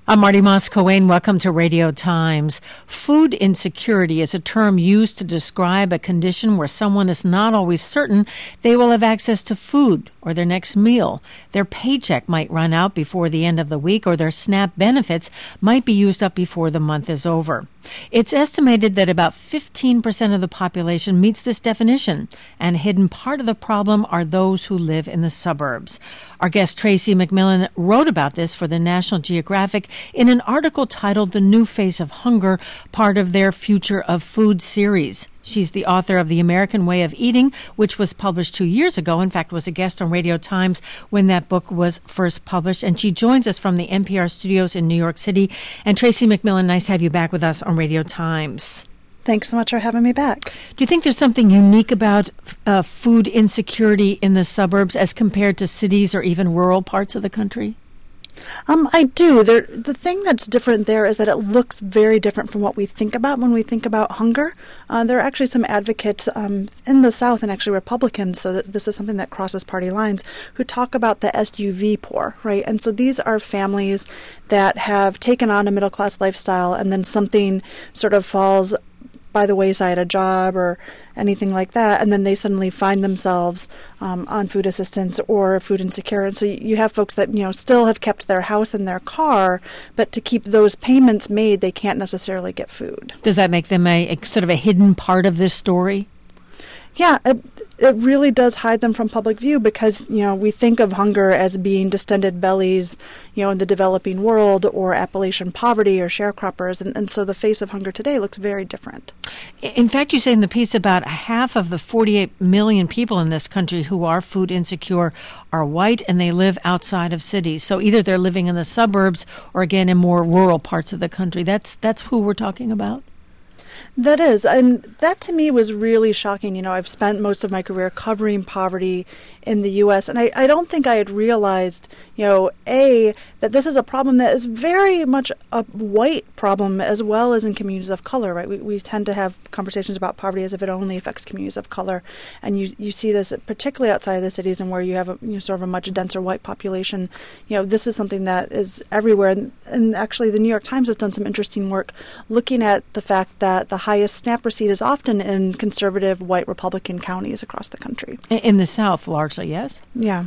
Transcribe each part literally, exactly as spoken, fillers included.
I'm Marty Moss-Coane. Welcome to Radio Times. Food insecurity is a term used to describe a condition where someone is not always certain they will have access to food or their next meal. Their paycheck might run out before the end of the week, or their SNAP benefits might be used up before the month is over. It's estimated that about fifteen percent of the population meets this definition, and a hidden part of the problem are those who live in the suburbs. Our guest Tracy McMillan wrote about this for the National Geographic in an article titled The New Face of Hunger, part of their Future of Food series. She's the author of The American Way of Eating, which was published two years ago. In fact, was a guest on Radio Times when that book was first published. And she joins us from the N P R studios in New York City. And Tracy McMillan, nice to have you back with us on Radio Times. Thanks so much for having me back. Do you think there's something unique about uh, food insecurity in the suburbs as compared to cities or even rural parts of the country? Um, I do. There, the thing that's different there is that it looks very different from what we think about when we think about hunger. Uh, there are actually some advocates um, in the South, and actually Republicans, so that this is something that crosses party lines, who talk about the S U V poor, right? And so these are families that have taken on a middle-class lifestyle, and then something sort of falls by the wayside, a job or anything like that, and then they suddenly find themselves um, on food assistance or food insecure. And so you have folks that, you know, still have kept their house and their car, but to keep those payments made, they can't necessarily get food. Does that make them a, a sort of a hidden part of this story? Yeah, it, it really does hide them from public view because, you know, we think of hunger as being distended bellies, you know, in the developing world, or Appalachian poverty or sharecroppers. And, and so the face of hunger today looks very different. In fact, you say in the piece about half of the forty-eight million people in this country who are food insecure are white, and they live outside of cities. So either they're living in the suburbs or, again, in more rural parts of the country. That's that's who we're talking about? That is, and that to me was really shocking. You know, I've spent most of my career covering poverty in the U S, and I, I don't think I had realized, you know, A, that this is a problem that is very much a white problem as well as in communities of color, right? We, we tend to have conversations about poverty as if it only affects communities of color, and you, you see this particularly outside of the cities and where you have a, you know, sort of a much denser white population. You know, this is something that is everywhere, and, and actually the New York Times has done some interesting work looking at the fact that the highest SNAP receipt is often in conservative white Republican counties across the country. In the South, largely, yes? Yeah.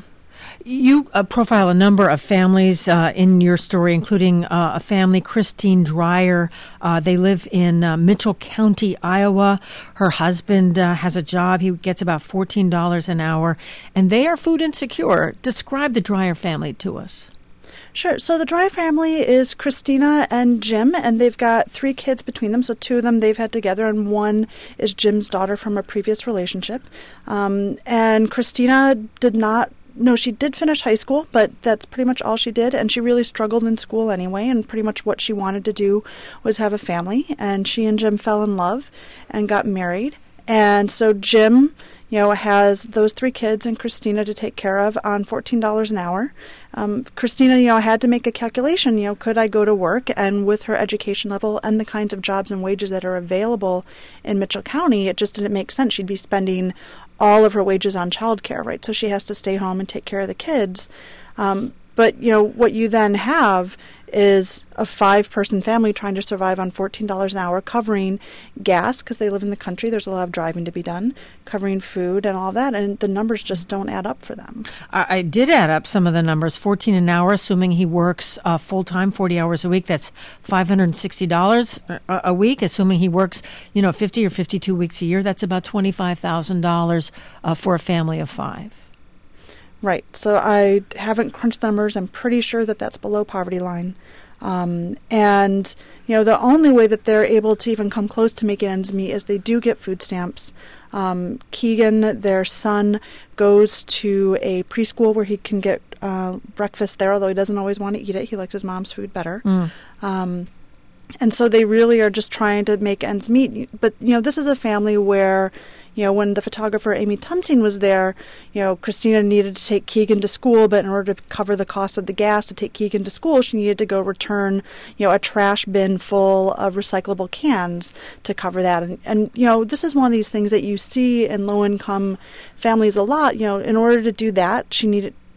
You uh, profile a number of families uh, in your story, including uh, a family, Christine Dreyer. Uh, they live in uh, Mitchell County, Iowa. Her husband uh, has a job. He gets about fourteen dollars an hour, and they are food insecure. Describe the Dreyer family to us. Sure. So the Dreyer family is Christina and Jim, and they've got three kids between them. So two of them they've had together, and one is Jim's daughter from a previous relationship. Um, and Christina did not, no, she did finish high school, but that's pretty much all she did. And she really struggled in school anyway, and pretty much what she wanted to do was have a family. And she and Jim fell in love and got married. And so Jim, you know, has those three kids and Christina to take care of on fourteen dollars an hour. Um, Christina, you know, had to make a calculation, you know, could I go to work? And with her education level and the kinds of jobs and wages that are available in Mitchell County, it just didn't make sense. She'd be spending all of her wages on childcare, right? So she has to stay home and take care of the kids. Um, but, you know, what you then have is a five-person family trying to survive on fourteen dollars an hour, covering gas, because they live in the country, there's a lot of driving to be done, covering food and all that, and the numbers just don't add up for them. I, I did add up some of the numbers. fourteen an hour, assuming he works uh, full-time, forty hours a week, that's five hundred sixty dollars a, a week. Assuming he works, you know, fifty or fifty-two weeks a year, that's about twenty-five thousand dollars uh, for a family of five. Right. So I haven't crunched the numbers. I'm pretty sure that that's below poverty line. Um, and, you know, the only way that they're able to even come close to making ends meet is they do get food stamps. Um, Keegan, their son, goes to a preschool where he can get uh, breakfast there, although he doesn't always want to eat it. He likes his mom's food better. Mm. Um, and so they really are just trying to make ends meet. But, you know, this is a family where, you know, when the photographer Amy Tunsing was there, you know, Christina needed to take Keegan to school, but in order to cover the cost of the gas to take Keegan to school, she needed to go return, you know, a trash bin full of recyclable cans to cover that. And, and you know, this is one of these things that you see in low-income families a lot. You know, in order to do that, she needed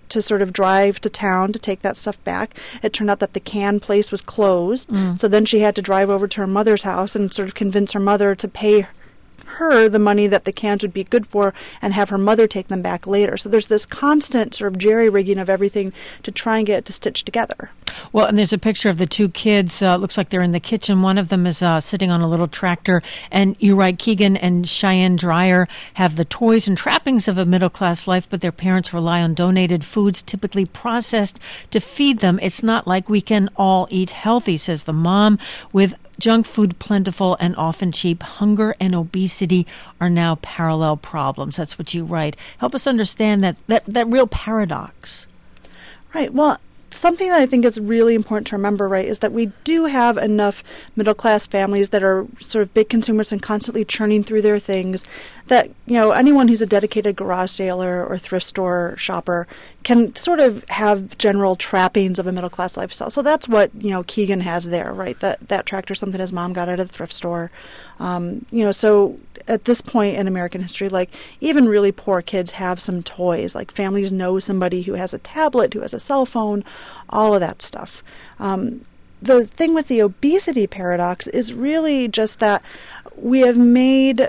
to sort of drive to town to take that stuff back. It turned out that the can place was closed. Mm. So then she had to drive over to her mother's house and sort of convince her mother to pay her the money that the cans would be good for and have her mother take them back later. So there's this constant sort of jerry-rigging of everything to try and get it to stitch together. Well, and there's a picture of the two kids. Uh, looks like they're in the kitchen. One of them is uh, sitting on a little tractor. And you're right, Keegan and Cheyenne Dreyer have the toys and trappings of a middle-class life, but their parents rely on donated foods, typically processed, to feed them. It's not like we can all eat healthy, says the mom. With junk food plentiful and often cheap, hunger and obesity are now parallel problems. That's what you write. Help us understand that, that, that real paradox. Right. Well, something that I think is really important to remember, right, is that we do have enough middle-class families that are sort of big consumers and constantly churning through their things that, you know, anyone who's a dedicated garage saler or thrift store shopper can sort of have general trappings of a middle-class lifestyle. So that's what, you know, Keegan has there, right? That that tractor, something his mom got out of the thrift store. Um, you know, so at this point in American history, like, even really poor kids have some toys. Like, families know somebody who has a tablet, who has a cell phone, all of that stuff. Um, the thing with the obesity paradox is really just that we have made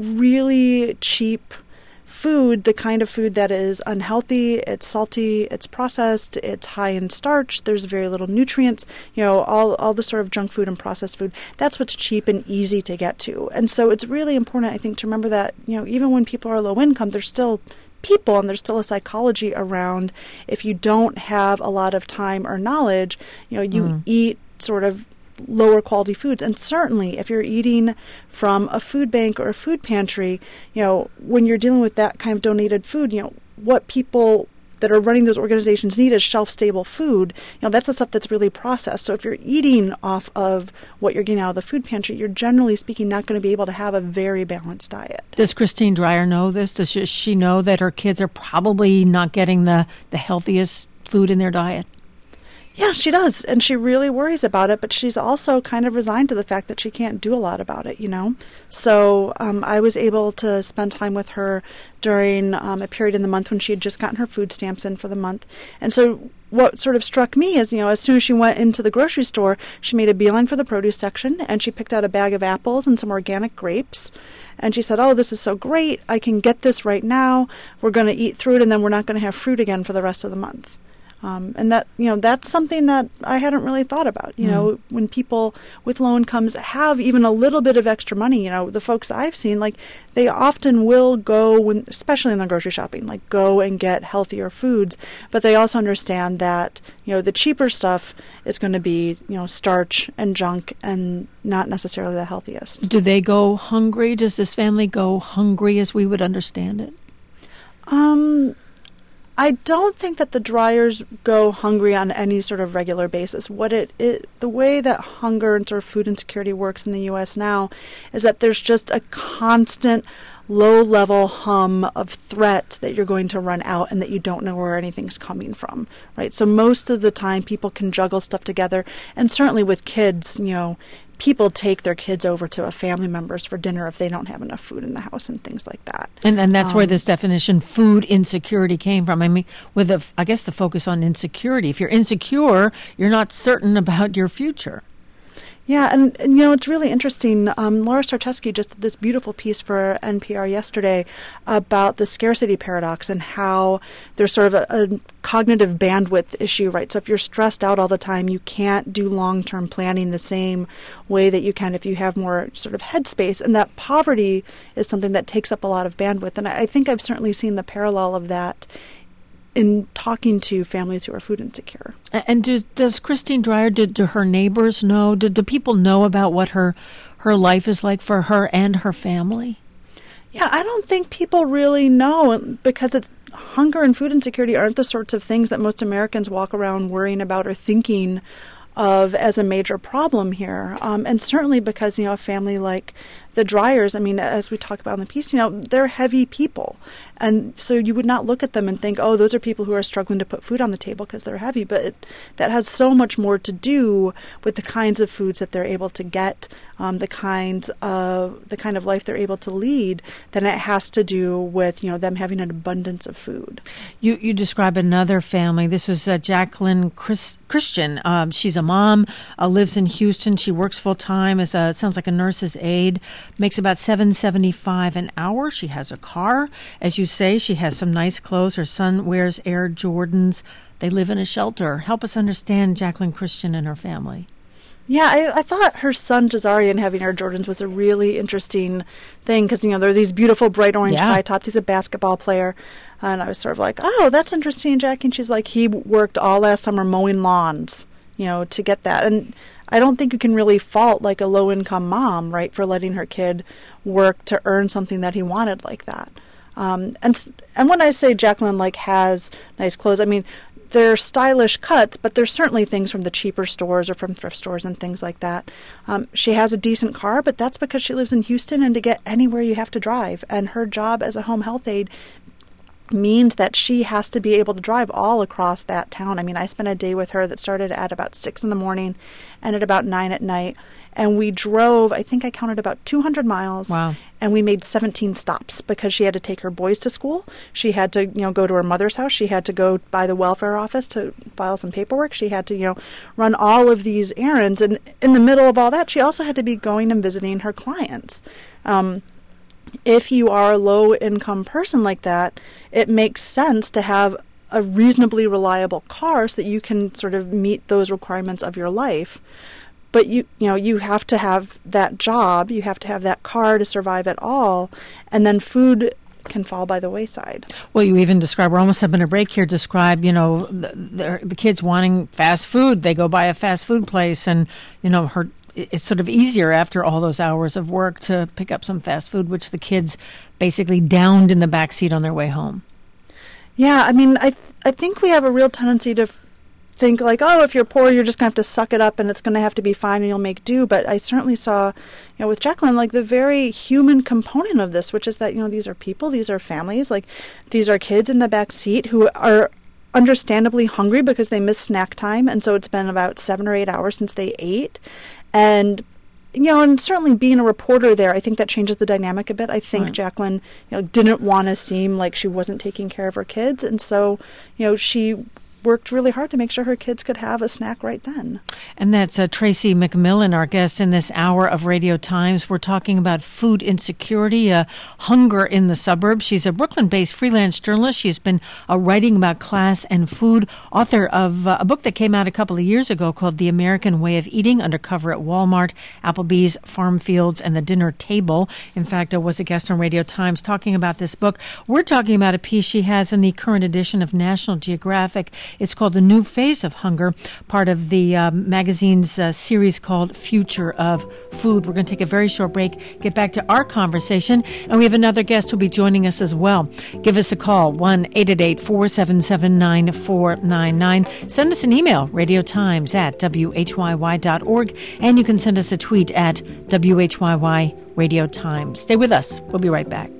really cheap food the kind of food that is unhealthy, it's salty, it's processed, it's high in starch, there's very little nutrients, you know, all, all the sort of junk food and processed food. That's what's cheap and easy to get to. And so it's really important, I think, to remember that, you know, even when people are low income, there's still people and there's still a psychology around if you don't have a lot of time or knowledge, you know, you mm. eat sort of lower quality foods. And certainly if you're eating from a food bank or a food pantry, you know, when you're dealing with that kind of donated food, you know, what people that are running those organizations need is shelf-stable food. You know, that's the stuff that's really processed. So if you're eating off of what you're getting out of the food pantry, you're generally speaking not going to be able to have a very balanced diet. Does Christine Dreyer know this? Does she, she know that her kids are probably not getting the, the healthiest food in their diet? Yeah, she does, and she really worries about it, but she's also kind of resigned to the fact that she can't do a lot about it, you know? So um, I was able to spend time with her during um, a period in the month when she had just gotten her food stamps in for the month. And so what sort of struck me is, you know, as soon as she went into the grocery store, she made a beeline for the produce section, and she picked out a bag of apples and some organic grapes. And she said, oh, this is so great. I can get this right now. We're going to eat through it, and then we're not going to have fruit again for the rest of the month. Um, and that, you know, that's something that I hadn't really thought about. You mm. know, when people with low incomes have even a little bit of extra money, you know, the folks I've seen, like, they often will go, when, especially in the grocery shopping, like, go and get healthier foods. But they also understand that, you know, the cheaper stuff is going to be, you know, starch and junk and not necessarily the healthiest. Do they go hungry? Does this family go hungry as we would understand it? Um... I don't think that the Dryers go hungry on any sort of regular basis. What it, it the way that hunger and sort of food insecurity works in the U S now is that there's just a constant low-level hum of threat that you're going to run out and that you don't know where anything's coming from, right? So most of the time people can juggle stuff together, and certainly with kids, you know, people take their kids over to a family member's for dinner if they don't have enough food in the house and things like that. And and that's um, where this definition, food insecurity, came from. I mean, with, a, I guess, the focus on insecurity. If you're insecure, you're not certain about your future. Yeah, and, and, you know, it's really interesting. Um, Laura Starczewski just did this beautiful piece for N P R yesterday about the scarcity paradox and how there's sort of a, a cognitive bandwidth issue, right? So if you're stressed out all the time, you can't do long-term planning the same way that you can if you have more sort of headspace. And that poverty is something that takes up a lot of bandwidth. And I, I think I've certainly seen the parallel of that in talking to families who are food insecure. And do, does Christine Dreyer, do, do her neighbors know, do, do people know about what her her life is like for her and her family? Yeah, I don't think people really know, because it's, hunger and food insecurity aren't the sorts of things that most Americans walk around worrying about or thinking of as a major problem here. Um, and certainly because, you know, a family like the dryers, I mean, as we talk about in the piece, you know, they're heavy people. And so you would not look at them and think, oh, those are people who are struggling to put food on the table because they're heavy. But it, that has so much more to do with the kinds of foods that they're able to get, um, the kinds of the kind of life they're able to lead, than it has to do with, you know, them having an abundance of food. You you describe another family. This was uh, Jacqueline Chris, Christian. Um, she's a mom, uh, lives in Houston. She works full time as a sounds like a nurse's aide. Makes about seven seventy five an hour. She has a car, as you say. She has some nice clothes. Her son wears Air Jordans. They live in a shelter. Help us understand Jacqueline Christian and her family. Yeah, I, I thought her son Jazarian having Air Jordans was a really interesting thing because, you know, there are these beautiful bright orange yeah. high tops. He's a basketball player. And I was sort of like, oh, that's interesting, Jackie. And she's like, he worked all last summer mowing lawns, you know, to get that. And I don't think you can really fault like a low-income mom, right, for letting her kid work to earn something that he wanted like that. Um, and and when I say Jacqueline like has nice clothes, I mean they're stylish cuts, but there's certainly things from the cheaper stores or from thrift stores and things like that. Um, she has a decent car, but that's because she lives in Houston, and to get anywhere you have to drive. And her job as a home health aide means that she has to be able to drive all across that town. I mean, I spent a day with her that started at about six in the morning and at about nine at night. And we drove, I think I counted about two hundred miles. Wow. And we made seventeen stops because she had to take her boys to school. She had to, you know, go to her mother's house. She had to go by the welfare office to file some paperwork. She had to, you know, run all of these errands. And in the middle of all that, she also had to be going and visiting her clients. Um, if you are a low-income person like that, it makes sense to have a reasonably reliable car so that you can sort of meet those requirements of your life. But you you know, you have to have that job, you have to have that car to survive at all, and then food can fall by the wayside. Well, you even describe, we're almost having a break here, describe, you know, the, the, the kids wanting fast food. They go by a fast food place, and, you know, her it's sort of easier after all those hours of work to pick up some fast food, which the kids basically downed in the back seat on their way home. Yeah, I mean, I th- I think we have a real tendency to f- think like, oh, if you're poor, you're just going to have to suck it up and it's going to have to be fine and you'll make do. But I certainly saw, you know, with Jacqueline, like the very human component of this, which is that, you know, these are people, these are families, like these are kids in the back seat who are understandably hungry because they missed snack time. And so it's been about seven or eight hours since they ate. And, you know, and certainly being a reporter there, I think that changes the dynamic a bit. I think right. Jacqueline, you know, didn't want to seem like she wasn't taking care of her kids. And so, you know, she worked really hard to make sure her kids could have a snack right then. And that's uh, Tracy McMillan, our guest in this hour of Radio Times. We're talking about food insecurity, uh, hunger in the suburbs. She's a Brooklyn-based freelance journalist. She's been uh, writing about class and food, author of uh, a book that came out a couple of years ago called The American Way of Eating, Undercover at Walmart, Applebee's, Farm Fields, and the Dinner Table. In fact, I was a guest on Radio Times talking about this book. We're talking about a piece she has in the current edition of National Geographic. It's called The New Phase of Hunger, part of the uh, magazine's uh, series called Future of Food. We're going to take a very short break, get back to our conversation, and we have another guest who'll be joining us as well. Give us a call, one eight eight eight, four seven seven, nine four nine nine. Send us an email, radiotimes at w h y y dot org, and you can send us a tweet at W H Y Y Radio Times. Stay with us. We'll be right back.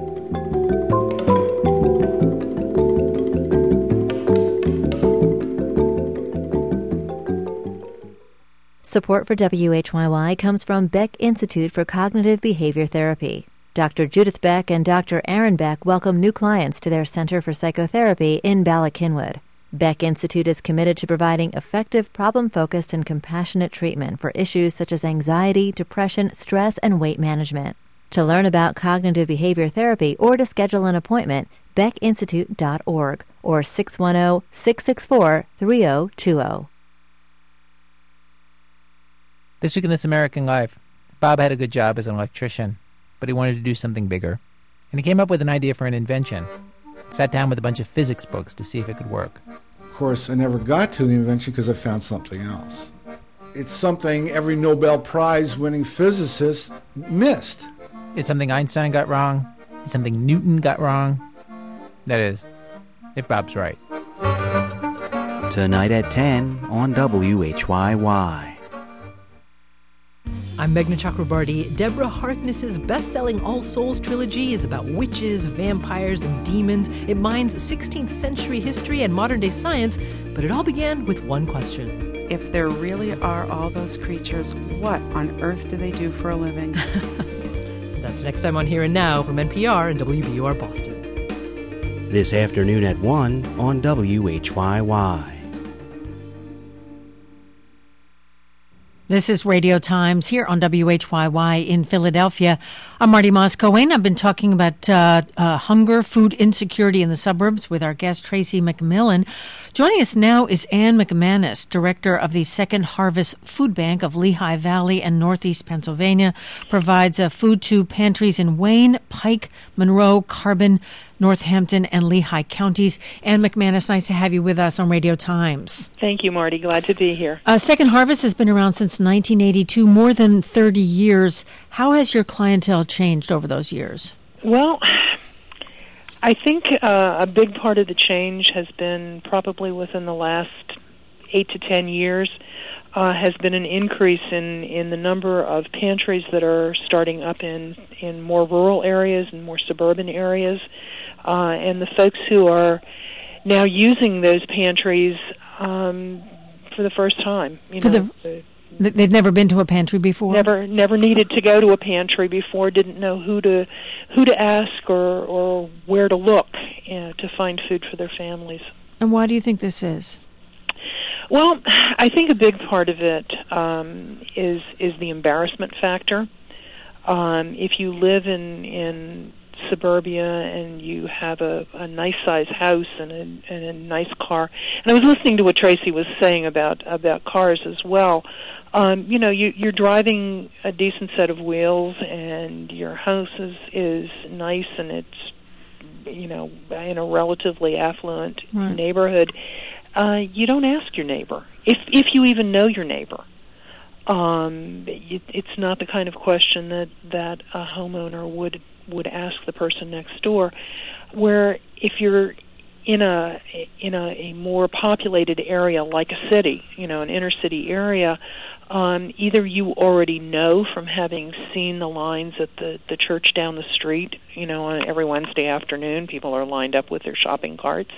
Support for W H Y Y comes from Beck Institute for Cognitive Behavior Therapy. Doctor Judith Beck and Doctor Aaron Beck welcome new clients to their Center for Psychotherapy in Bala Cynwyd. Beck Institute is committed to providing effective, problem-focused, and compassionate treatment for issues such as anxiety, depression, stress, and weight management. To learn about cognitive behavior therapy or to schedule an appointment, beck institute dot org or six one zero, six six four, three zero two zero. This week in This American Life, Bob had a good job as an electrician, but he wanted to do something bigger. And he came up with an idea for an invention. He sat down with a bunch of physics books to see if it could work. Of course, I never got to the invention because I found something else. It's something every Nobel Prize-winning physicist missed. It's something Einstein got wrong. It's something Newton got wrong. That is, if Bob's right. Tonight at ten on W H Y Y. I'm Meghna Chakrabarty. Deborah Harkness's best-selling All Souls trilogy is about witches, vampires, and demons. It mines sixteenth century history and modern-day science, but it all began with one question. If there really are all those creatures, what on earth do they do for a living? That's next time on Here and Now from N P R and W B U R Boston. This afternoon at one on W H Y Y. This is Radio Times here on W H Y Y in Philadelphia. I'm Marty Moss-Cohen. I've been talking about uh, uh, hunger, food insecurity in the suburbs with our guest, Tracy McMillan. Joining us now is Ann McManus, director of the Second Harvest Food Bank of Lehigh Valley and Northeast Pennsylvania, provides uh, food to pantries in Wayne, Pike, Monroe, Carbon, Northampton, and Lehigh counties. Ann McManus, nice to have you with us on Radio Times. Thank you, Marty. Glad to be here. Uh, Second Harvest has been around since nineteen eighty-two, more than thirty years. How has your clientele changed over those years? Well, I think uh, a big part of the change has been probably within the last eight to ten years, uh, has been an increase in, in the number of pantries that are starting up in, in more rural areas and more suburban areas. Uh, and the folks who are now using those pantries um, for the first time. You for know, the, the, they've never been to a pantry before? Never never needed to go to a pantry before, didn't know who to who to ask or, or where to look uh, to find food for their families. And why do you think this is? Well, I think a big part of it um, is is the embarrassment factor. Um, if you live in in suburbia and you have a, a nice size house and a, and a nice car, and I was listening to what Tracy was saying about about cars as well. Um, you know, you, you're driving a decent set of wheels, and your house is is nice, and it's, you know, in a relatively affluent right. neighborhood. Uh, you don't ask your neighbor if if you even know your neighbor. Um, it, it's not the kind of question that, that a homeowner would would ask the person next door. Where if you're in a in a, a more populated area like a city, you know, an inner city area, um, either you already know from having seen the lines at the, the church down the street, you know, on every Wednesday afternoon, people are lined up with their shopping carts,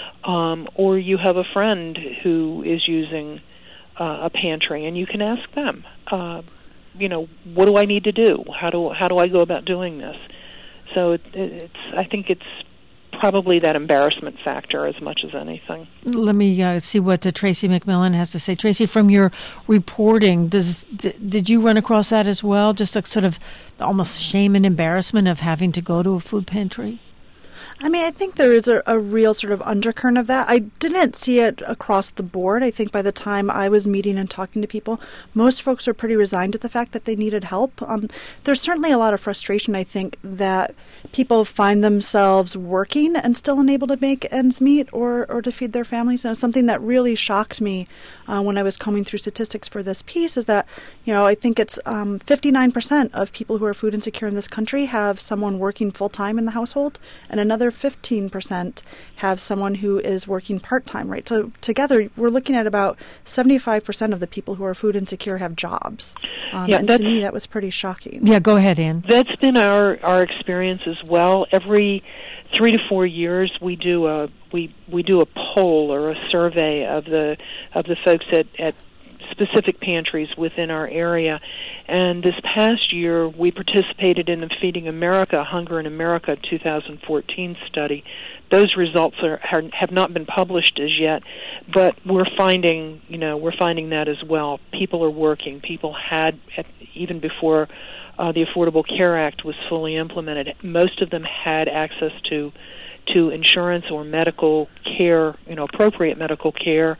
um, or you have a friend who is using uh, a pantry, and you can ask them, uh, you know, what do I need to do? How do how do I go about doing this? So it, it's I think it's probably that embarrassment factor as much as anything. Let me uh, see what uh, Tracy McMillan has to say. Tracy, from your reporting, does d- did you run across that as well? Just a sort of almost shame and embarrassment of having to go to a food pantry? I mean, I think there is a, a real sort of undercurrent of that. I didn't see it across the board. I think by the time I was meeting and talking to people, most folks are pretty resigned to the fact that they needed help. Um, there's certainly a lot of frustration, I think, that people find themselves working and still unable to make ends meet or, or to feed their families. And something that really shocked me uh, when I was combing through statistics for this piece is that, you know, I think it's um, fifty-nine percent of people who are food insecure in this country have someone working full-time in the household, and another fifteen percent have someone who is working part-time, right? So together, we're looking at about seventy-five percent of the people who are food insecure have jobs. Um, yeah, and to me, that was pretty shocking. Yeah, go ahead, Ann. That's been our, our experience as well. Every three to four years, we do a we we do a poll or a survey of the of the folks at, at specific pantries within our area. And this past year, we participated in the Feeding America, Hunger in America two thousand fourteen study. Those results are, have not been published as yet, but we're finding, you know, we're finding that as well. People are working. People had, even before uh, the Affordable Care Act was fully implemented, most of them had access to to insurance or medical care, you know, appropriate medical care.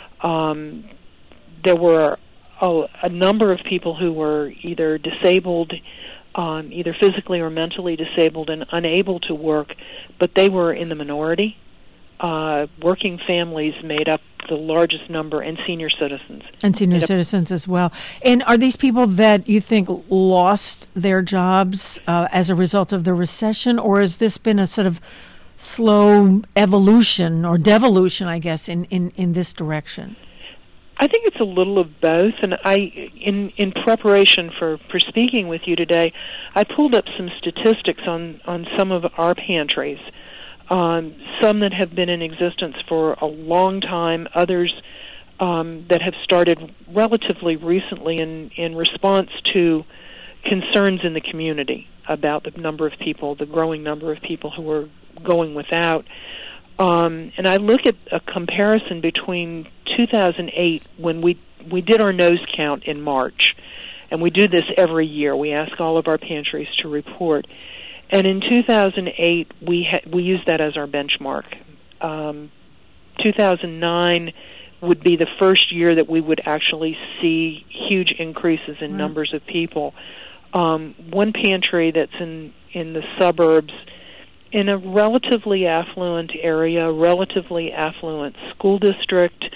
Um, there were a, a number of people who were either disabled, um, either physically or mentally disabled and unable to work, but they were in the minority. Uh, working families made up the largest number, and senior citizens. And senior citizens as well. And are these people that you think lost their jobs uh, as a result of the recession, or has this been a sort of slow evolution or devolution, I guess, in, in, in this direction? I I think it's a little of both, and I, in in preparation for, for speaking with you today, I pulled up some statistics on, on some of our pantries, um, some that have been in existence for a long time, others um, that have started relatively recently in, in response to concerns in the community about the number of people, the growing number of people who are going without. Um, and I look at a comparison between two thousand eight, when we we did our nose count in March, and we do this every year. We ask all of our pantries to report. And in two thousand eight, we ha- we used that as our benchmark. Um, two thousand nine would be the first year that we would actually see huge increases in mm. numbers of people. Um, one pantry that's in, in the suburbs, in a relatively affluent area, relatively affluent school district,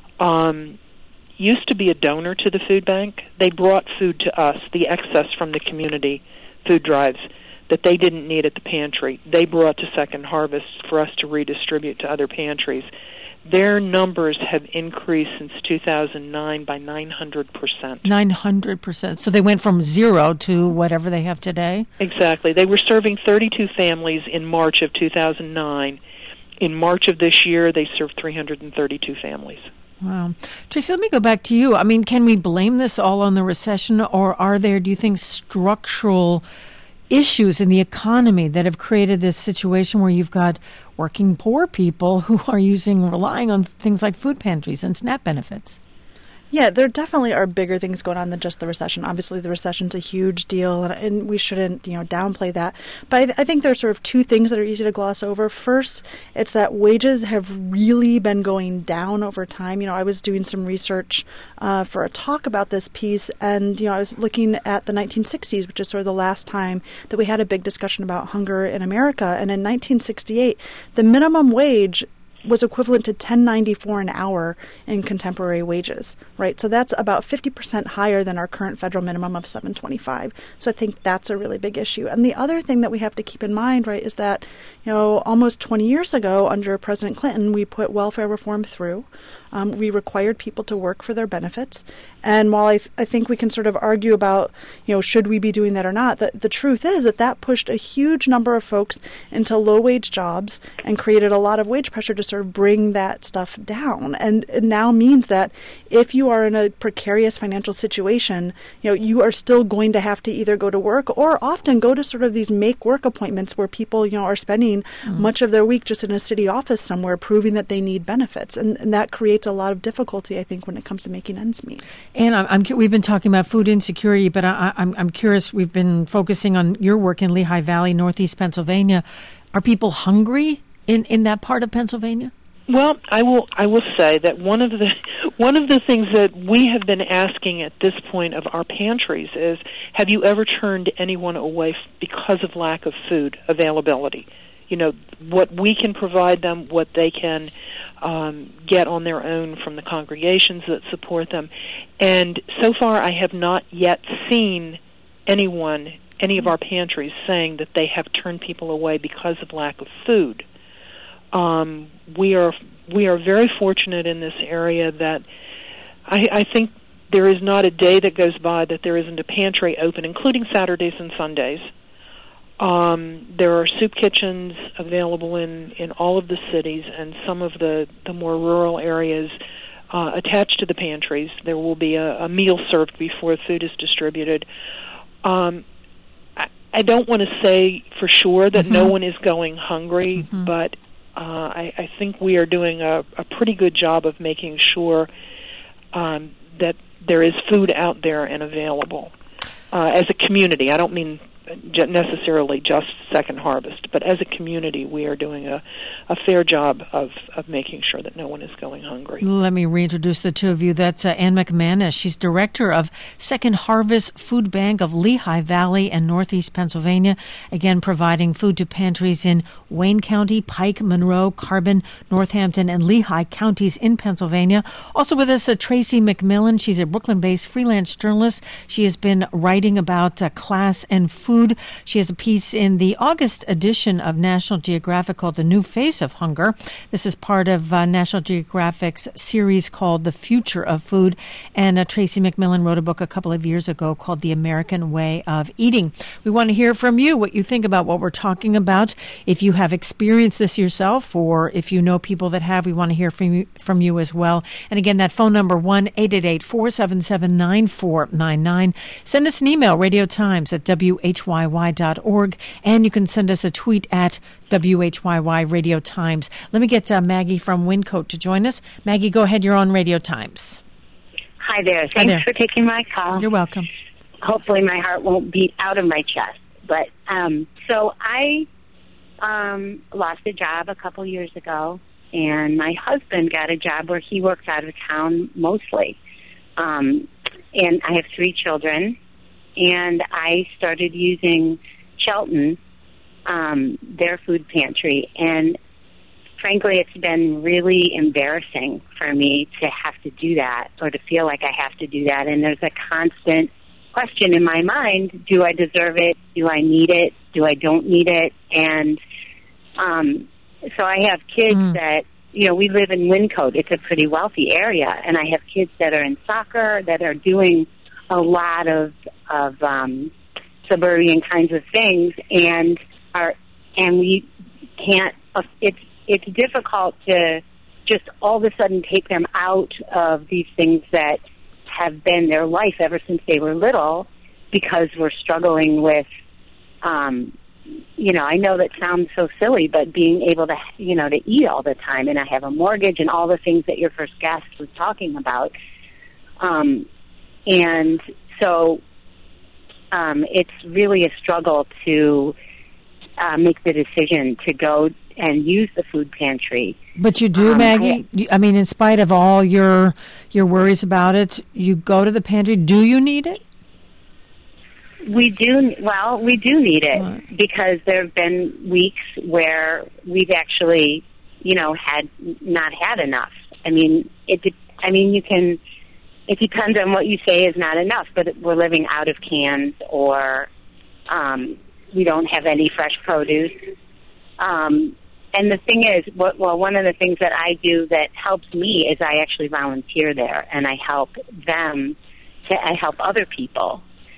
um, used to be a donor to the food bank. They brought food to us, the excess from the community food drives that they didn't need at the pantry. They brought to Second Harvest for us to redistribute to other pantries. Their numbers have increased since two thousand nine by nine hundred percent. nine hundred percent. So they went from zero to whatever they have today? Exactly. They were serving thirty-two families in March of two thousand nine. In March of this year, they served three hundred thirty-two families. Wow. Tracy, let me go back to you. I mean, can we blame this all on the recession, or are there, do you think, structural issues in the economy that have created this situation where you've got working poor people who are using, relying on things like food pantries and SNAP benefits? Yeah, there definitely are bigger things going on than just the recession. Obviously, the recession's a huge deal, and, and we shouldn't, you know, downplay that. But I, th- I think there's sort of two things that are easy to gloss over. First, it's that wages have really been going down over time. You know, I was doing some research uh, for a talk about this piece, and, you know, I was looking at the nineteen sixties, which is sort of the last time that we had a big discussion about hunger in America. And in nineteen sixty-eight, the minimum wage was equivalent to ten ninety-four an hour in contemporary wages, right? So that's about fifty percent higher than our current federal minimum of seven twenty-five. So I think that's a really big issue. And the other thing that we have to keep in mind, right, is that, you know, almost twenty years ago under President Clinton, we put welfare reform through. Um, we required people to work for their benefits. And while I, th- I think we can sort of argue about, you know, should we be doing that or not, the, the truth is that that pushed a huge number of folks into low-wage jobs and created a lot of wage pressure to sort of bring that stuff down. And it now means that if you are in a precarious financial situation, you know, you are still going to have to either go to work or often go to sort of these make-work appointments where people, you know, are spending mm. much of their week just in a city office somewhere proving that they need benefits. And, and that creates a lot of difficulty, I think, when it comes to making ends meet. And I'm, I'm, we've been talking about food insecurity, but I, I'm, I'm curious, we've been focusing on your work in Lehigh Valley, Northeast Pennsylvania. Are people hungry in, in that part of Pennsylvania? Well, I will I will say that one of the one of the things that we have been asking at this point of our pantries is, have you ever turned anyone away because of lack of food availability? You know, what we can provide them, what they can um, get on their own from the congregations that support them. And so far I have not yet seen anyone, any of our pantries, saying that they have turned people away because of lack of food. Um, we are we are very fortunate in this area that I, I think there is not a day that goes by that there isn't a pantry open, including Saturdays and Sundays. Um, there are soup kitchens available in, in all of the cities, and some of the, the more rural areas uh, attached to the pantries. There will be a, a meal served before food is distributed. Um, I, I don't want to say for sure that mm-hmm. no one is going hungry, mm-hmm. but uh, I, I think we are doing a, a pretty good job of making sure um, that there is food out there and available uh, as a community. I don't mean necessarily just Second Harvest, but as a community, we are doing a, a fair job of, of making sure that no one is going hungry. Let me reintroduce the two of you. That's uh, Ann McManus. She's director of Second Harvest Food Bank of Lehigh Valley and Northeast Pennsylvania, again providing food to pantries in Wayne County, Pike, Monroe, Carbon, Northampton, and Lehigh counties in Pennsylvania. Also with us, uh, Tracy McMillan. She's a Brooklyn-based freelance journalist. She has been writing about uh, class and food food. She has a piece in the August edition of National Geographic called The New Face of Hunger. This is part of uh, National Geographic's series called The Future of Food. And uh, Tracy McMillan wrote a book a couple of years ago called The American Way of Eating. We want to hear from you what you think about what we're talking about. If you have experienced this yourself, or if you know people that have, we want to hear from you, from you as well. And again, that phone number, one eight eight eight, four seven seven, nine four nine nine. Send us an email, radio times at w h y y dot org, and you can send us a tweet at W H Y Y Radio Times. Let me get uh, Maggie from Wyncote to join us. Maggie, go ahead. You're on Radio Times. Hi there. Thanks Hi there. for taking my call. You're welcome. Hopefully my heart won't beat out of my chest. But um, so I um, lost a job a couple years ago, and my husband got a job where he works out of town mostly. Um, and I have three children, and I started using Shelton, um, their food pantry, and frankly, it's been really embarrassing for me to have to do that, or to feel like I have to do that. And there's a constant question in my mind: do I deserve it? Do I need it? Do I don't need it? And um, so I have kids mm. that, you know, we live in Wyncote. It's a pretty wealthy area, and I have kids that are in soccer, that are doing a lot of of um, suburban kinds of things, and are and we can't. Uh, it's it's difficult to just all of a sudden take them out of these things that have been their life ever since they were little, because we're struggling with, um, you know, I know that sounds so silly, but being able to, you know, to eat all the time, and I have a mortgage and all the things that your first guest was talking about. Um, and so um, it's really a struggle to uh, make the decision to go and use the food pantry. But you do, um, Maggie? I, I mean, in spite of all your your worries about it, you go to the pantry. Do you need it? We do, well, we do need it, right, because there have been weeks where we've actually, you know, had not had enough. I mean, it. I mean, you can, it depends on what you say is not enough, but we're living out of cans, or um, we don't have any fresh produce. Um, and the thing is, what, well, one of the things that I do that helps me is I actually volunteer there, and I help them, to, I help other people.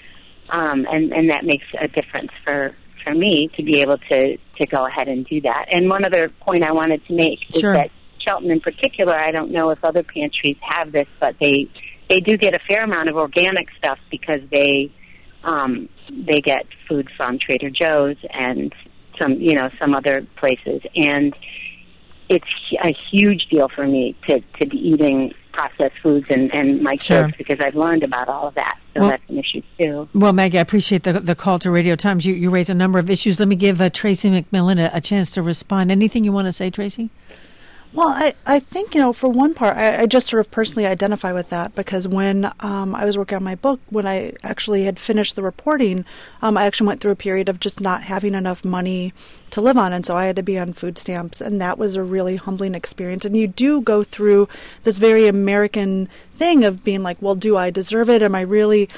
Um, and, and that makes a difference for, for me to be able to, to go ahead and do that. And one other point I wanted to make is sure. that Shelton in particular, I don't know if other pantries have this, but they they do get a fair amount of organic stuff, because they um, they get food from Trader Joe's and some, you know, some other places. And it's a huge deal for me to, to be eating processed foods and, and my sure. kids, because I've learned about all of that. So well, that's an issue, too. Well, Maggie, I appreciate the the call to Radio Times. You, you raise a number of issues. Let me give uh, Tracy McMillan a, a chance to respond. Anything you want to say, Tracy? Well, I, I think, you know, for one part, I, I just sort of personally identify with that, because when um, I was working on my book, when I actually had finished the reporting, um, I actually went through a period of just not having enough money to live on, and so I had to be on food stamps, and that was a really humbling experience. And you do go through this very American thing of being like, well, do I deserve it? Am I really...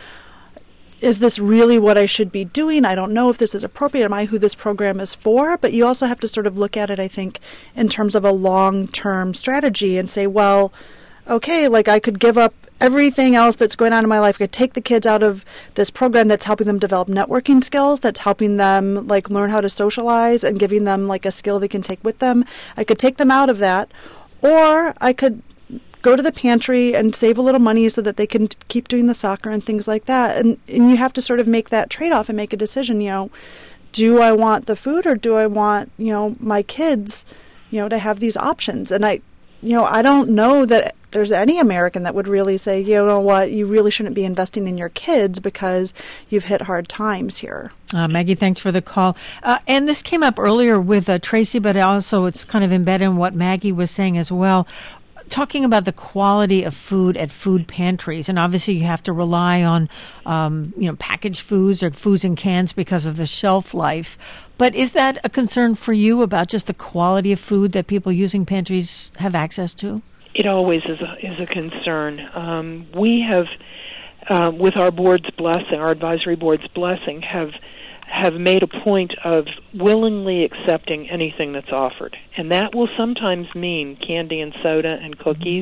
Is this really what I should be doing? I don't know if this is appropriate. Am I who this program is for? But you also have to sort of look at it, I think, in terms of a long-term strategy and say, well, okay, like I could give up everything else that's going on in my life. I could take the kids out of this program that's helping them develop networking skills, that's helping them like learn how to socialize and giving them like a skill they can take with them. I could take them out of that, or I could go to the pantry and save a little money so that they can keep doing the soccer and things like that. And and you have to sort of make that trade-off and make a decision, you know, do I want the food, or do I want, you know, my kids, you know, to have these options? And I, you know, I don't know that there's any American that would really say, you know what, you really shouldn't be investing in your kids because you've hit hard times here. Uh, Maggie, thanks for the call. Uh, and this came up earlier with uh, Tracy, but also it's kind of embedded in what Maggie was saying as well. Talking about the quality of food at food pantries, and obviously you have to rely on, um, you know, packaged foods or foods in cans because of the shelf life. But is that a concern for you about just the quality of food that people using pantries have access to? It always is a, is a concern. Um, we have, uh, with our board's blessing, our advisory board's blessing, have have made a point of willingly accepting anything that's offered. And that will sometimes mean candy and soda and cookies.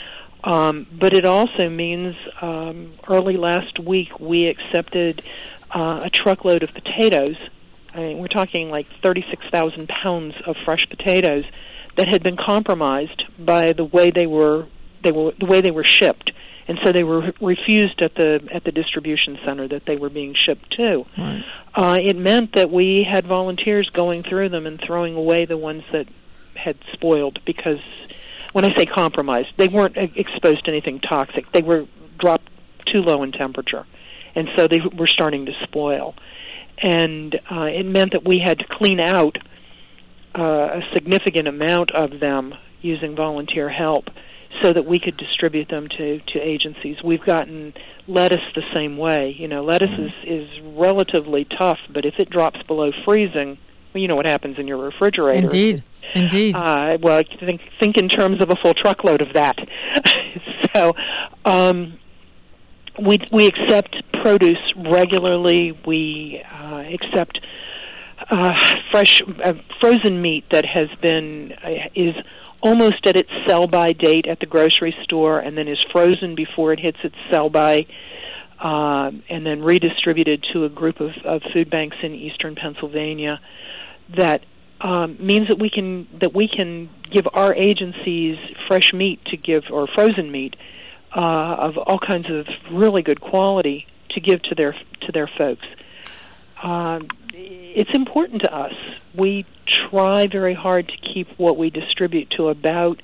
Um, but it also means um, early last week we accepted uh, a truckload of potatoes. I mean, we're talking like thirty-six thousand pounds of fresh potatoes that had been compromised by the way they were they were the way they were shipped, and so they were refused at the at the distribution center that they were being shipped to. Right. Uh, it meant that we had volunteers going through them and throwing away the ones that had spoiled, because when I say compromised, they weren't exposed to anything toxic. They were dropped too low in temperature, and so they were starting to spoil. And uh, it meant that we had to clean out uh, a significant amount of them using volunteer help so that we could distribute them to, to agencies. We've gotten lettuce the same way. You know, lettuce is, is relatively tough, but if it drops below freezing, well, you know what happens in your refrigerator. Indeed, indeed. Uh, well, think, think in terms of a full truckload of that. so um, we, we accept produce regularly. We uh, accept uh, fresh uh, frozen meat that has been uh, is almost at its sell-by date at the grocery store, and then is frozen before it hits its sell-by, uh, and then redistributed to a group of, of food banks in eastern Pennsylvania. That um, means that we can that we can give our agencies fresh meat to give, or frozen meat uh, of all kinds of really good quality to give to their to their folks. Uh, it's important to us. We try very hard to keep what we distribute to about,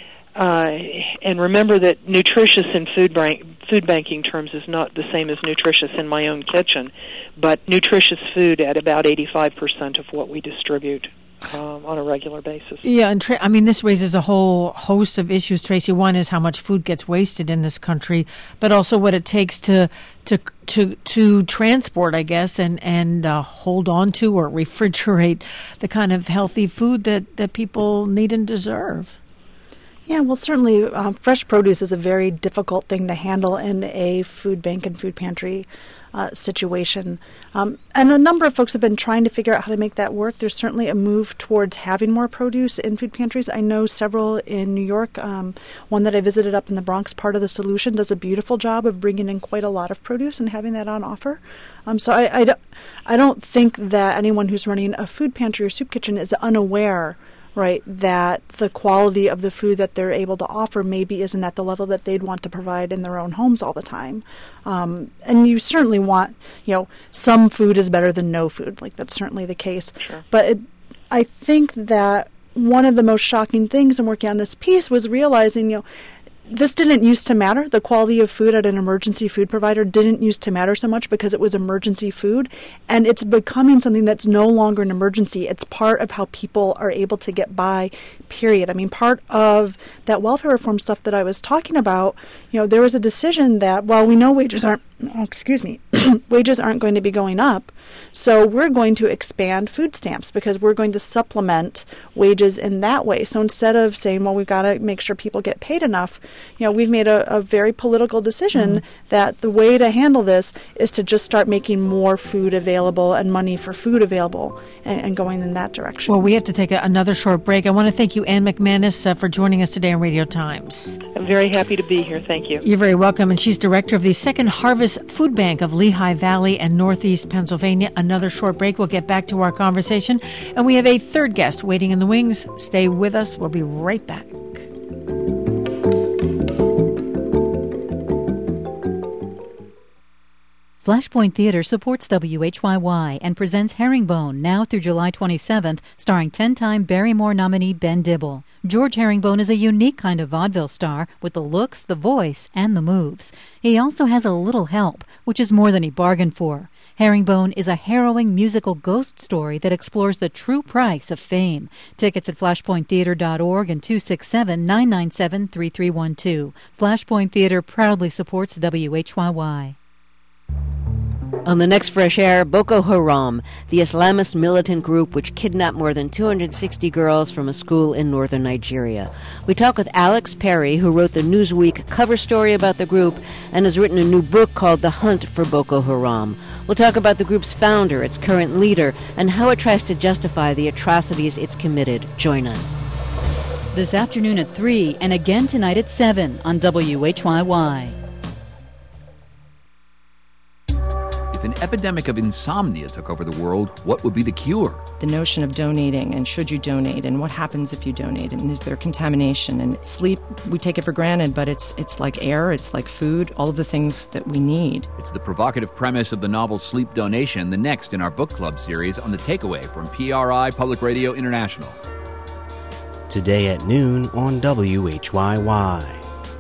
uh, and remember that nutritious in food bank, food banking terms is not the same as nutritious in my own kitchen, but nutritious food at about eighty-five percent of what we distribute um, on a regular basis. Yeah, and tra- I mean, this raises a whole host of issues, Tracy. One is how much food gets wasted in this country, but also what it takes to to to to transport, I guess, and and uh, hold on to or refrigerate the kind of healthy food that, that people need and deserve. Yeah, well, certainly um, fresh produce is a very difficult thing to handle in a food bank and food pantry uh, situation. Um, and a number of folks have been trying to figure out how to make that work. There's certainly a move towards having more produce in food pantries. I know several in New York. Um, one that I visited up in the Bronx, Part of the Solution, does a beautiful job of bringing in quite a lot of produce and having that on offer. Um, so I, I, don't, I don't think that anyone who's running a food pantry or soup kitchen is unaware, right, that the quality of the food that they're able to offer maybe isn't at the level that they'd want to provide in their own homes all the time. Um, and you certainly want, you know, some food is better than no food. Like, that's certainly the case. Sure. But it, I think that one of the most shocking things in working on this piece was realizing, you know, this didn't used to matter. The quality of food at an emergency food provider didn't used to matter so much because it was emergency food, and it's becoming something that's no longer an emergency. It's part of how people are able to get by, period. I mean, part of that welfare reform stuff that I was talking about, you know, there was a decision that while we know wages aren't, oh, excuse me, wages aren't going to be going up, so we're going to expand food stamps because we're going to supplement wages in that way. So instead of saying, well, we've got to make sure people get paid enough, you know, we've made a, a very political decision mm. that the way to handle this is to just start making more food available and money for food available and, and going in that direction. Well, we have to take a, another short break. I want to thank you, Ann McManus, uh, for joining us today on Radio Times. I'm very happy to be here. Thank you. You're very welcome. And she's director of the Second Harvest Food Bank of Lehigh Valley and Northeast Pennsylvania. Another short break. We'll get back to our conversation. And we have a third guest waiting in the wings. Stay with us. We'll be right back. Flashpoint Theater supports W H Y Y and presents Herringbone now through July twenty-seventh, starring ten-time Barrymore nominee Ben Dibble. George Herringbone is a unique kind of vaudeville star with the looks, the voice, and the moves. He also has a little help, which is more than he bargained for. Herringbone is a harrowing musical ghost story that explores the true price of fame. Tickets at flashpoint theater dot org and two six seven, nine nine seven, three three one two. Flashpoint Theater proudly supports W H Y Y. On the next Fresh Air, Boko Haram, the Islamist militant group which kidnapped more than two hundred sixty girls from a school in northern Nigeria. We talk with Alex Perry, who wrote the Newsweek cover story about the group and has written a new book called The Hunt for Boko Haram. We'll talk about the group's founder, its current leader, and how it tries to justify the atrocities it's committed. Join us. This afternoon at three and again tonight at seven on W H Y Y. If an epidemic of insomnia took over the world, what would be the cure? The notion of donating, and should you donate, and what happens if you donate, and is there contamination? And sleep, we take it for granted, but it's it's like air, it's like food, all of the things that we need. It's the provocative premise of the novel Sleep Donation, the next in our book club series on The Takeaway from P R I Public Radio International. Today at noon on W H Y Y.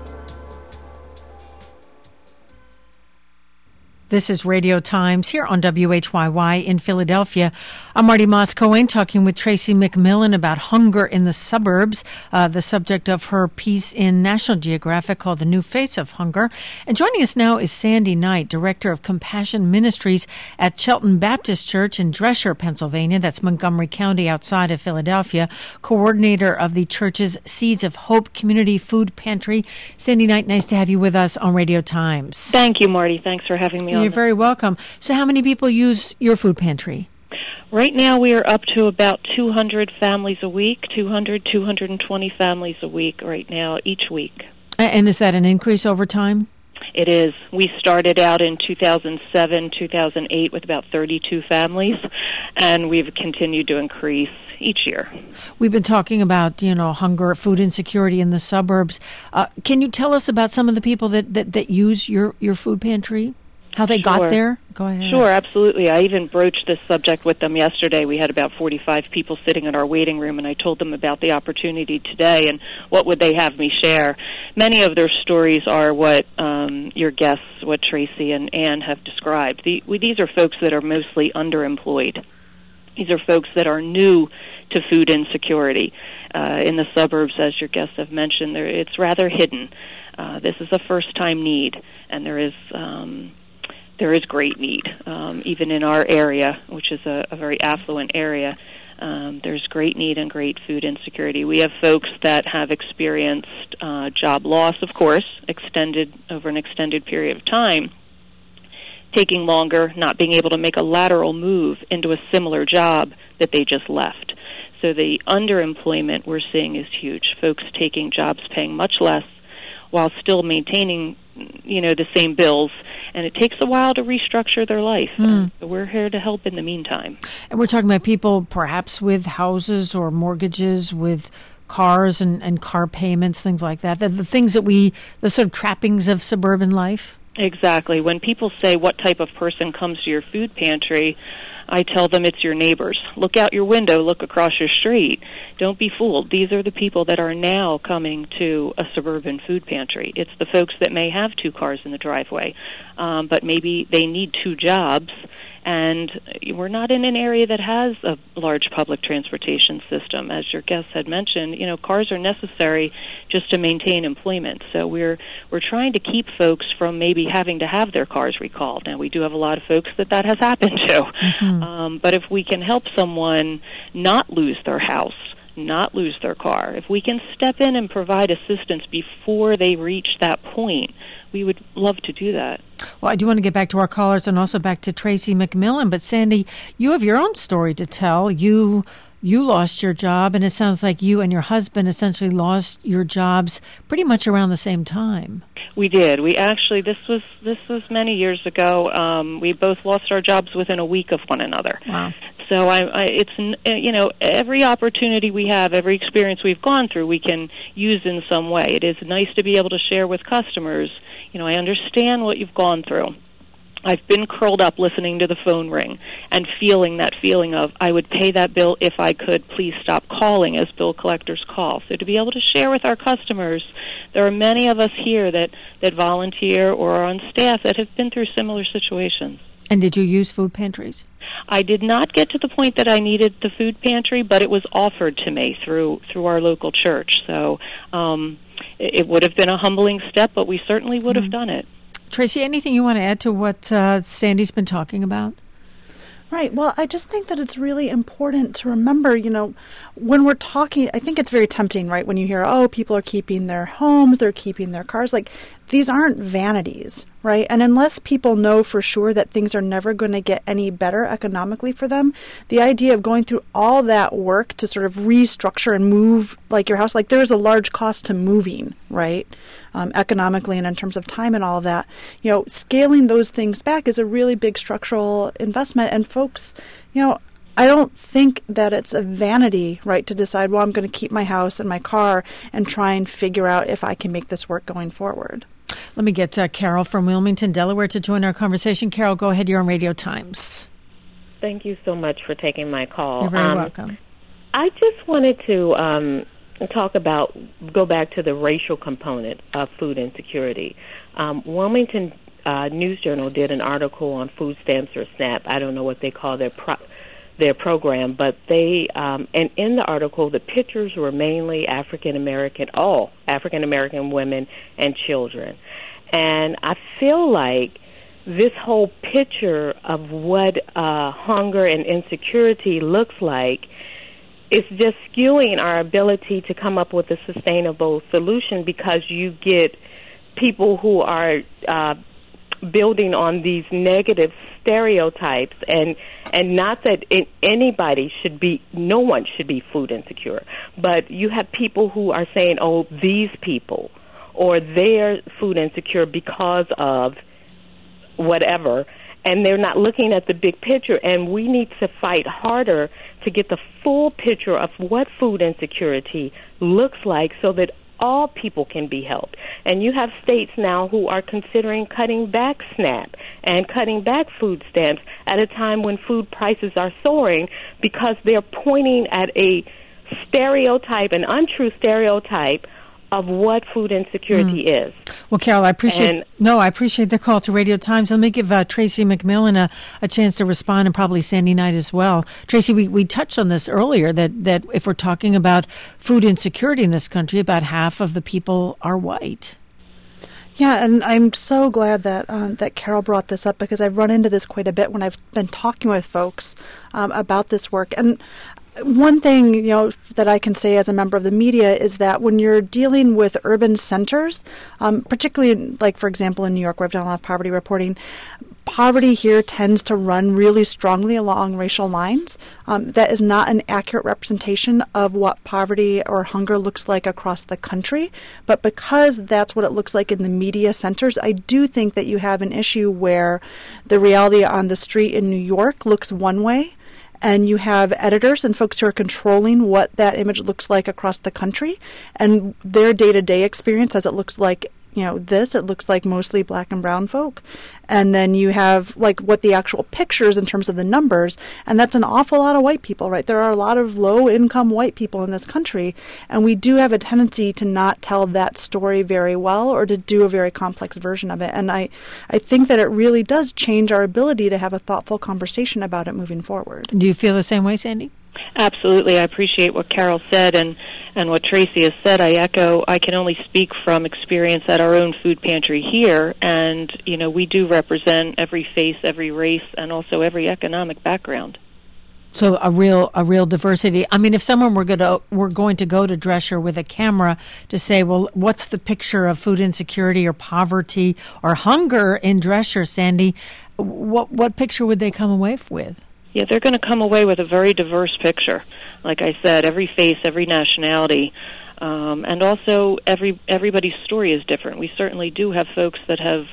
This is Radio Times here on W H Y Y in Philadelphia. I'm Marty Moss-Cohen talking with Tracy McMillan about hunger in the suburbs, uh, the subject of her piece in National Geographic called The New Face of Hunger. And joining us now is Sandy Knight, Director of Compassion Ministries at Chelton Baptist Church in Dresher, Pennsylvania. That's Montgomery County outside of Philadelphia, coordinator of the church's Seeds of Hope Community Food Pantry. Sandy Knight, nice to have you with us on Radio Times. Thank you, Marty. Thanks for having me on. You're very welcome. So how many people use your food pantry? Right now we are up to about two hundred families a week, two hundred, two hundred twenty families a week right now, each week. And is that an increase over time? It is. We started out in two thousand seven, two thousand eight with about thirty-two families, and we've continued to increase each year. We've been talking about, you know, hunger, food insecurity in the suburbs. Uh, can you tell us about some of the people that, that, that use your, your food pantry? How they Sure. got there? Go ahead. Sure, absolutely. I even broached this subject with them yesterday. We had about forty-five people sitting in our waiting room, and I told them about the opportunity today and what would they have me share. Many of their stories are what um, your guests, what Tracy and Ann have described. The, we, these are folks that are mostly underemployed. These are folks that are new to food insecurity. Uh, in the suburbs, as your guests have mentioned, there, it's rather hidden. Uh, this is a first-time need, and there is... Um, There is great need, um, even in our area, which is a, a very affluent area. Um, there's great need and great food insecurity. We have folks that have experienced uh, job loss, of course, extended over an extended period of time, taking longer, not being able to make a lateral move into a similar job that they just left. So the underemployment we're seeing is huge. Folks taking jobs paying much less while still maintaining, you know, the same bills, and it takes a while to restructure their life. Mm. So we're here to help in the meantime. And we're talking about people perhaps with houses or mortgages, with cars and, and car payments, things like that, the, the things that we, the sort of trappings of suburban life. Exactly. When people say, what type of person comes to your food pantry, I tell them it's your neighbors. Look out your window, look across your street. Don't be fooled. These are the people that are now coming to a suburban food pantry. It's the folks that may have two cars in the driveway, um, but maybe they need two jobs, and we're not in an area that has a large public transportation system. As your guest had mentioned, you know, cars are necessary just to maintain employment. So we're we're trying to keep folks from maybe having to have their cars recalled. Now, we do have a lot of folks that that has happened to. Mm-hmm. Um, but if we can help someone not lose their house, not lose their car, if we can step in and provide assistance before they reach that point, we would love to do that. Well, I do want to get back to our callers and also back to Tracy McMillan. But, Sandy, you have your own story to tell. You you lost your job, and it sounds like you and your husband essentially lost your jobs pretty much around the same time. We did. We actually, this was this was many years ago. Um, we both lost our jobs within a week of one another. Wow. So I, I, it's, you know, every opportunity we have, every experience we've gone through, we can use in some way. It is nice to be able to share with customers, you know, I understand what you've gone through. I've been curled up listening to the phone ring and feeling that feeling of, I would pay that bill if I could, please stop calling, as bill collectors call. So to be able to share with our customers, there are many of us here that, that volunteer or are on staff that have been through similar situations. And did you use food pantries? I did not get to the point that I needed the food pantry, but it was offered to me through through our local church. So um, it, it would have been a humbling step, but we certainly would have mm-hmm. done it. Tracy, anything you want to add to what uh, Sandy's been talking about? Right. Well, I just think that it's really important to remember, you know, when we're talking, I think it's very tempting, right, when you hear, oh, people are keeping their homes, they're keeping their cars. Like, these aren't vanities, right? And unless people know for sure that things are never going to get any better economically for them, the idea of going through all that work to sort of restructure and move, like, your house, like, there is a large cost to moving, right, um, economically and in terms of time and all of that. You know, scaling those things back is a really big structural investment. And folks, you know, I don't think that it's a vanity, right, to decide, well, I'm going to keep my house and my car and try and figure out if I can make this work going forward. Let me get uh, Carol from Wilmington, Delaware, to join our conversation. Carol, go ahead. You're on Radio Times. Thank you so much for taking my call. You're very um, welcome. I just wanted to um, talk about, go back to the racial component of food insecurity. Um, Wilmington uh, News Journal did an article on food stamps or SNAP. I don't know what they call their pro- their program, but they, um, and in the article, the pictures were mainly African-American, all African-American women and children. And I feel like this whole picture of what uh, hunger and insecurity looks like is just skewing our ability to come up with a sustainable solution, because you get people who are uh, building on these negative stereotypes, and and not that it, anybody should be, no one should be food insecure, but you have people who are saying, oh, these people, or they're food insecure because of whatever, and they're not looking at the big picture. And we need to fight harder to get the full picture of what food insecurity looks like, so that all people can be helped. And you have states now who are considering cutting back SNAP and cutting back food stamps at a time when food prices are soaring, because they're pointing at a stereotype, an untrue stereotype of what food insecurity mm. is. Well, Carol, I appreciate and, no, I appreciate the call to Radio Times. Let me give uh, Tracy McMillan a, a chance to respond, and probably Sandy Knight as well. Tracy, we, we touched on this earlier, that, that if we're talking about food insecurity in this country, about half of the people are white. Yeah, and I'm so glad that um, that Carol brought this up, because I've run into this quite a bit when I've been talking with folks um, about this work. And one thing, you know, that I can say as a member of the media is that when you're dealing with urban centers, um, particularly in, like, for example, in New York, where I've done a lot of poverty reporting, poverty here tends to run really strongly along racial lines. Um, that is not an accurate representation of what poverty or hunger looks like across the country. But because that's what it looks like in the media centers, I do think that you have an issue where the reality on the street in New York looks one way, and you have editors and folks who are controlling what that image looks like across the country, and their day-to-day experience as it looks like, you know, this, it looks like mostly black and brown folk. And then you have, like, what the actual pictures in terms of the numbers, and that's an awful lot of white people, right? There are a lot of low-income white people in this country, and we do have a tendency to not tell that story very well, or to do a very complex version of it. And I, I think that it really does change our ability to have a thoughtful conversation about it moving forward. Do you feel the same way, Sandy? Absolutely. I appreciate what Carol said, and, and what Tracy has said. I echo. I can only speak from experience at our own food pantry here, and, you know, we do represent every face, every race, and also every economic background. So a real a real diversity. I mean, if someone were going to were going to go to Drescher with a camera to say, well, what's the picture of food insecurity or poverty or hunger in Drescher, Sandy, what what picture would they come away with? Yeah, they're going to come away with a very diverse picture. Like I said, every face, every nationality, um, and also every everybody's story is different. We certainly do have folks that have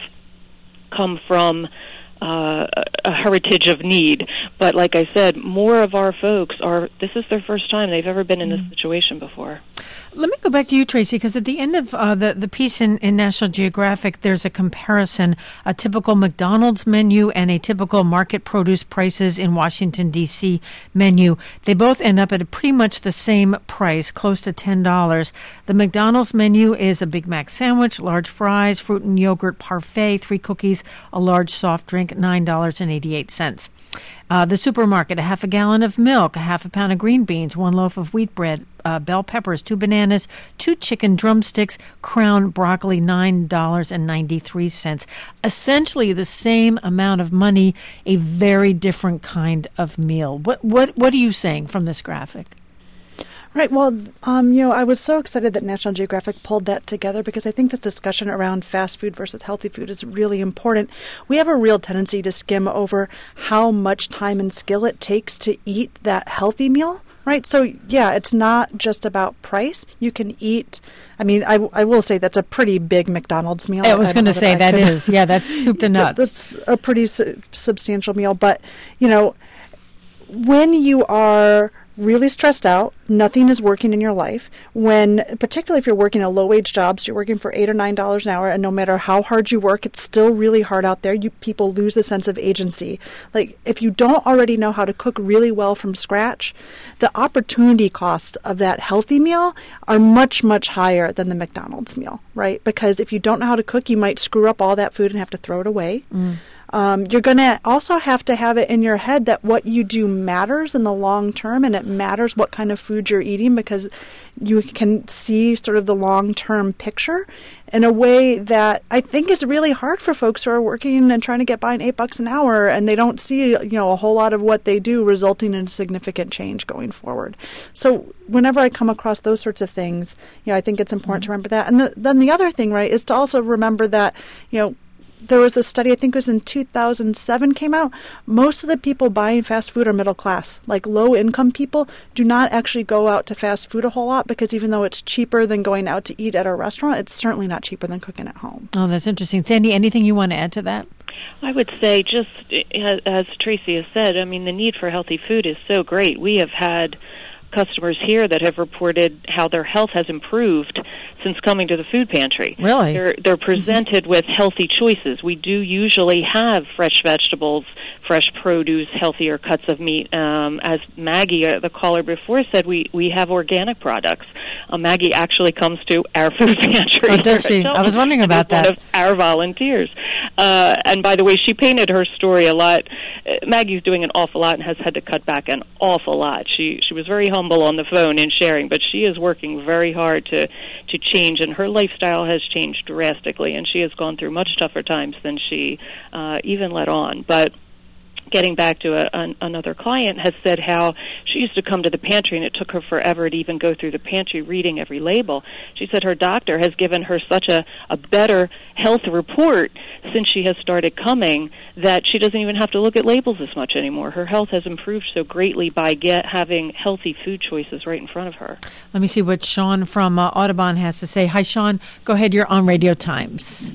come from uh, a heritage of need, but like I said, more of our folks are, this is their first time they've ever been in this situation before. Let me go back to you, Tracy, because at the end of uh, the, the piece in, in National Geographic, there's a comparison, a typical McDonald's menu and a typical market produce prices in Washington, D C menu. They both end up at a pretty much the same price, close to ten dollars. The McDonald's menu is a Big Mac sandwich, large fries, fruit and yogurt parfait, three cookies, a large soft drink, nine dollars and eighty-eight cents. Uh, the supermarket, a half a gallon of milk, a half a pound of green beans, one loaf of wheat bread, uh, bell peppers, two bananas, two chicken drumsticks, Crown broccoli, nine dollars and ninety-three cents. Essentially the same amount of money, a very different kind of meal. What what what are you saying from this graphic? Right. Well, um, you know, I was so excited that National Geographic pulled that together because I think this discussion around fast food versus healthy food is really important. We have a real tendency to skim over how much time and skill it takes to eat that healthy meal. Right. So, yeah, it's not just about price. You can eat. I mean, I, I will say that's a pretty big McDonald's meal. I was going to say that, that is. Yeah, that's soup to nuts. That's a pretty su- substantial meal. But, you know, when you are really stressed out, nothing is working in your life, when, particularly if you're working a low-wage jobs, you're working for eight or nine dollars an hour, and no matter how hard you work, it's still really hard out there. You people lose a sense of agency. Like, if you don't already know how to cook really well from scratch, the opportunity costs of that healthy meal are much, much higher than the McDonald's meal, right? Because if you don't know how to cook, you might screw up all that food and have to throw it away. Mm. Um, you're going to also have to have it in your head that what you do matters in the long term, and it matters what kind of food you're eating, because you can see sort of the long-term picture in a way that I think is really hard for folks who are working and trying to get by in eight bucks an hour, and they don't see, you know, a whole lot of what they do resulting in significant change going forward. So whenever I come across those sorts of things, you know, I think it's important mm-hmm. to remember that. And the, then the other thing, right, is to also remember that, you know, there was a study, I think it was in two thousand seven, came out. Most of the people buying fast food are middle class. Like low-income people do not actually go out to fast food a whole lot, because even though it's cheaper than going out to eat at a restaurant, it's certainly not cheaper than cooking at home. Oh, that's interesting. Sandy, anything you want to add to that? I would say, just as Tracy has said, I mean, the need for healthy food is so great. We have had customers here that have reported how their health has improved since coming to the food pantry. Really? They're, they're presented with healthy choices. We do usually have fresh vegetables, fresh produce, healthier cuts of meat. Um, as Maggie, uh, the caller before, said, we, we have organic products. Uh, Maggie actually comes to our food pantry. Oh, does she? I was wondering about that. One of our volunteers. Uh, and by the way, she painted her story a lot. Uh, Maggie's doing an awful lot and has had to cut back an awful lot. She she was very humble on the phone in sharing, but she is working very hard to, to change, and her lifestyle has changed drastically, and she has gone through much tougher times than she uh, even let on. But getting back to a, an, another client has said how she used to come to the pantry and it took her forever to even go through the pantry reading every label. She said her doctor has given her such a, a better health report since she has started coming that she doesn't even have to look at labels as much anymore. Her health has improved so greatly by get having healthy food choices right in front of her. Let me see what Sean from uh, Audubon has to say. Hi, Sean. Go ahead. You're on Radio Times.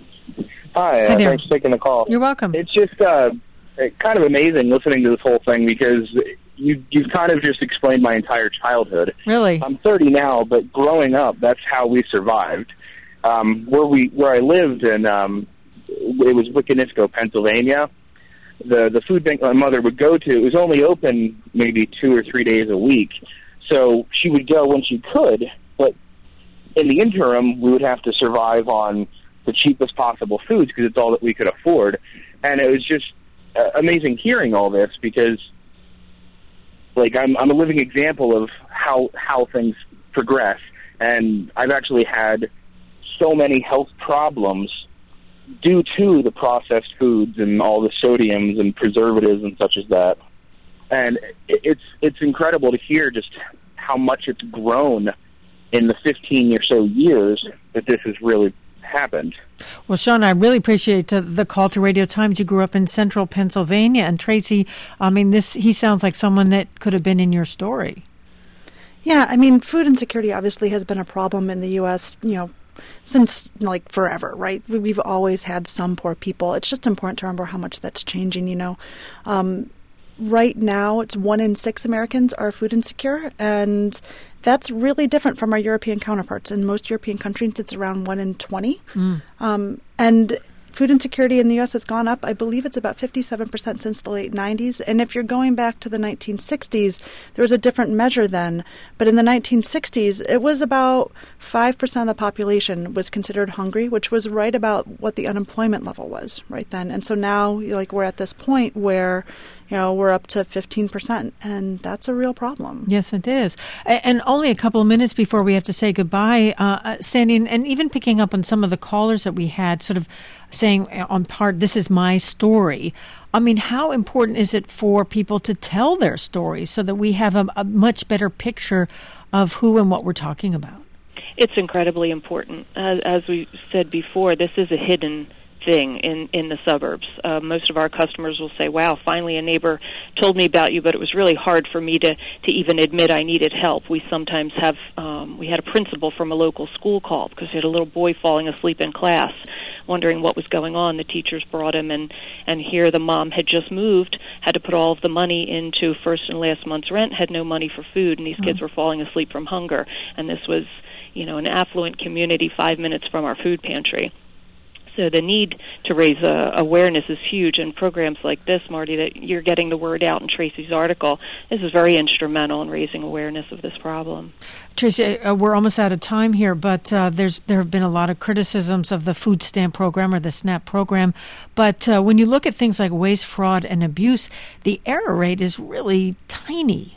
Hi. Hi uh, there. Thanks for taking the call. You're welcome. It's just uh, kind of amazing listening to this whole thing, because you, you've kind of just explained my entire childhood. Really? I'm thirty now, but growing up, that's how we survived. Um, where we where I lived, in, um, it was Wiccanisco, Pennsylvania. The the food bank my mother would go to, it was only open maybe two or three days a week. So she would go when she could, but in the interim, we would have to survive on the cheapest possible foods because it's all that we could afford. And it was just uh, amazing hearing all this, because like I'm I'm a living example of how how things progress, and I've actually had so many health problems due to the processed foods and all the sodiums and preservatives and such as that. And it's it's incredible to hear just how much it's grown in the fifteen or so years that this has really happened. Well, Sean, I really appreciate uh, the call to Radio Times. You grew up in central Pennsylvania. And Tracy, I mean, this he sounds like someone that could have been in your story. Yeah, I mean, food insecurity obviously has been a problem in the U S, you know, since like forever, right? We've always had some poor people. It's just important to remember how much that's changing, you know. Um, right now, it's one in six Americans are food insecure, and that's really different from our European counterparts. In most European countries, it's around one in twenty. Mm. Um, and food insecurity in the U S has gone up. I believe it's about fifty-seven percent since the late nineties. And if you're going back to the nineteen sixties, there was a different measure then. But in the nineteen sixties, it was about five percent of the population was considered hungry, which was right about what the unemployment level was right then. And so now, like, we're at this point where, you you know, we're up to fifteen percent, and that's a real problem. Yes, it is. And only a couple of minutes before we have to say goodbye, uh, Sandy, and even picking up on some of the callers that we had, sort of saying on part, this is my story. I mean, how important is it for people to tell their stories so that we have a, a much better picture of who and what we're talking about? It's incredibly important. As, as we said before, this is a hidden thing in, in the suburbs. Uh, most of our customers will say, wow, finally a neighbor told me about you, but it was really hard for me to, to even admit I needed help. We sometimes have, um, we had a principal from a local school call because he had a little boy falling asleep in class, wondering what was going on. The teachers brought him, and, and here the mom had just moved, had to put all of the money into first and last month's rent, had no money for food, and these mm-hmm. kids were falling asleep from hunger. And this was, you know, an affluent community five minutes from our food pantry. So the need to raise uh, awareness is huge, and programs like this, Marty, that you're getting the word out in Tracy's article, this is very instrumental in raising awareness of this problem. Tracy, uh, we're almost out of time here, but uh, there's there have been a lot of criticisms of the food stamp program or the SNAP program. But uh, when you look at things like waste, fraud, and abuse, the error rate is really tiny.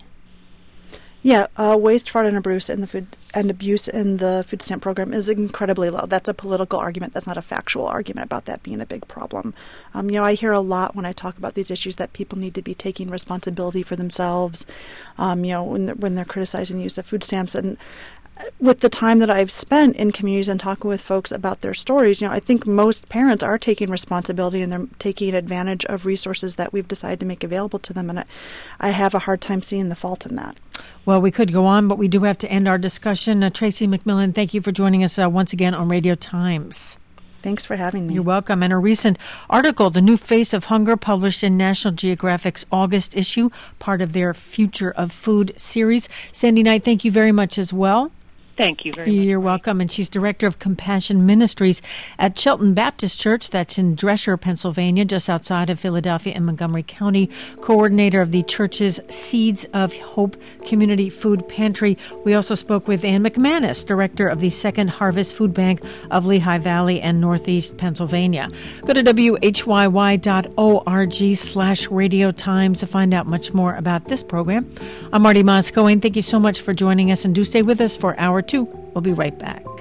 Yeah, uh, waste, fraud, and abuse in the food and abuse in the food stamp program is incredibly low. That's a political argument. That's not a factual argument about that being a big problem. Um, you know, I hear a lot when I talk about these issues that people need to be taking responsibility for themselves. Um, you know, when they're, when they're criticizing the use of food stamps, and with the time that I've spent in communities and talking with folks about their stories, you know, I think most parents are taking responsibility and they're taking advantage of resources that we've decided to make available to them, and I, I have a hard time seeing the fault in that. Well, we could go on, but we do have to end our discussion. Uh, Tracy McMillan, thank you for joining us uh, once again on Radio Times. Thanks for having me. You're welcome. And a recent article, The New Face of Hunger, published in National Geographic's August issue, part of their Future of Food series. Sandy Knight, thank you very much as well. Thank you very much. You're welcome. And she's Director of Compassion Ministries at Shelton Baptist Church. That's in Dresher, Pennsylvania, just outside of Philadelphia in Montgomery County. Coordinator of the church's Seeds of Hope Community Food Pantry. We also spoke with Ann McManus, Director of the Second Harvest Food Bank of Lehigh Valley and Northeast Pennsylvania. Go to W H Y Y dot org slash Radio Times to find out much more about this program. I'm Marty Moscow, and thank you so much for joining us, and do stay with us for hour two. We'll be right back.